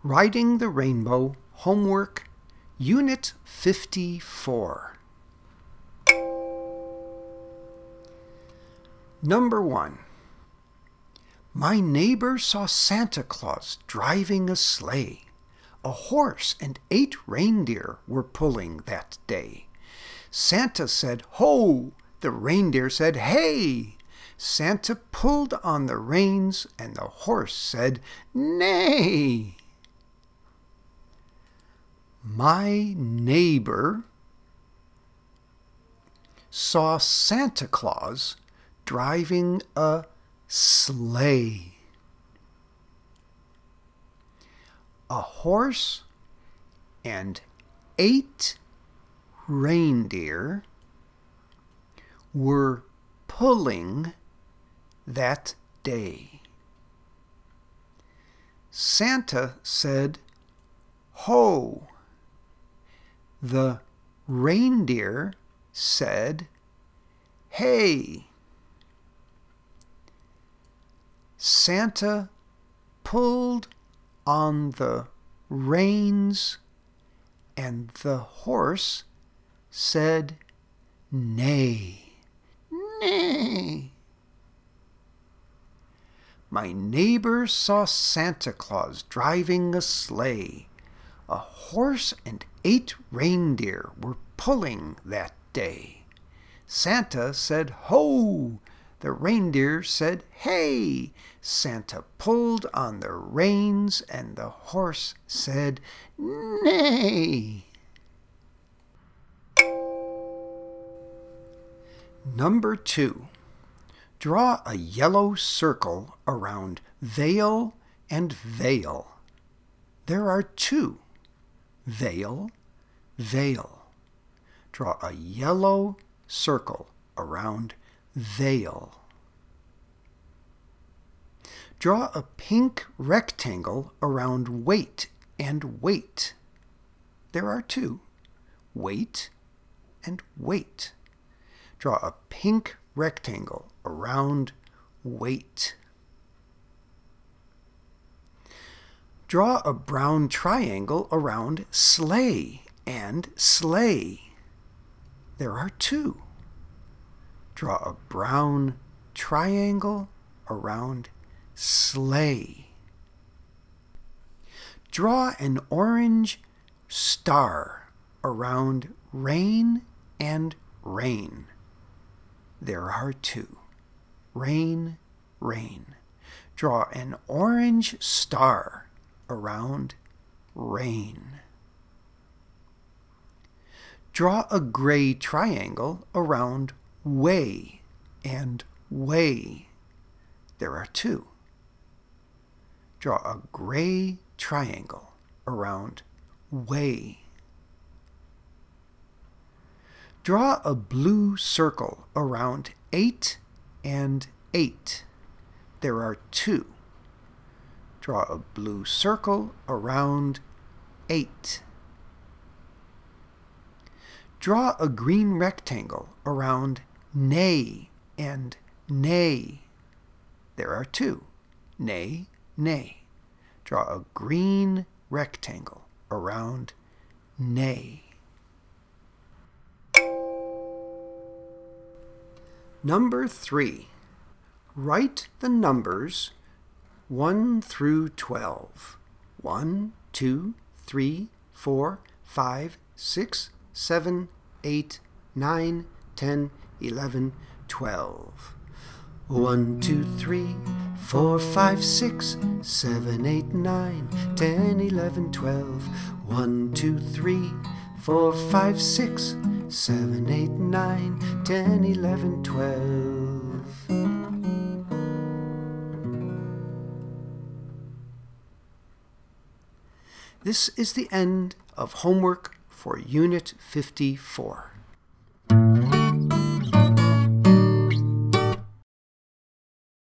Riding the Rainbow, Homework, Unit 54. Number 1. My neighbor saw Santa Claus driving a sleigh. A horse and 8 reindeer were pulling that day. Santa said, "Ho!" The reindeer said, "Hey!" Santa pulled on the reins and the horse said, "Neigh!" My neighbor saw Santa Claus driving a sleigh. A horse and 8 reindeer were pulling that day. Santa said, "Ho!" The reindeer said, "Hey!" Santa pulled on the reins and the horse said, "Neigh, neigh." My neighbor saw Santa Claus driving a sleigh. A horse and 8 reindeer were pulling that day. Santa said, "Ho!" The reindeer said, "Hey!" Santa pulled on the reins and the horse said, "Neigh." Number 2. Draw a yellow circle around veil and veil. There are 2. Veil, veil. Draw a yellow circle around veil. Draw a pink rectangle around weight and weight. There are 2. Weight and weight. Draw a pink rectangle around weight. Draw a brown triangle around sleigh and sleigh. There are 2. Draw a brown triangle around sleigh. Draw an orange star around rain and rain. There are 2. Rain, rain. Draw an orange star around rain. Draw a gray triangle around way and way. There are 2. Draw a gray triangle around way. Draw a blue circle around 8 and 8. There are 2. Draw a blue circle around 8. Draw a green rectangle around neigh and neigh. There are 2. Neigh, neigh. Draw a green rectangle around neigh. Number 3. Write the numbers 1 through 12. 1, 2, 3, 4, 5, 6, 7, 8, 9, 10, 11, 12. 1, 2, 3, 4, 5, 6, 7, 8, 9, 10, 11, 12. 1, 2, 3, 4, 5, 6, 7, 8, 9, 10, 11, 12. This is the end of homework for Unit 54.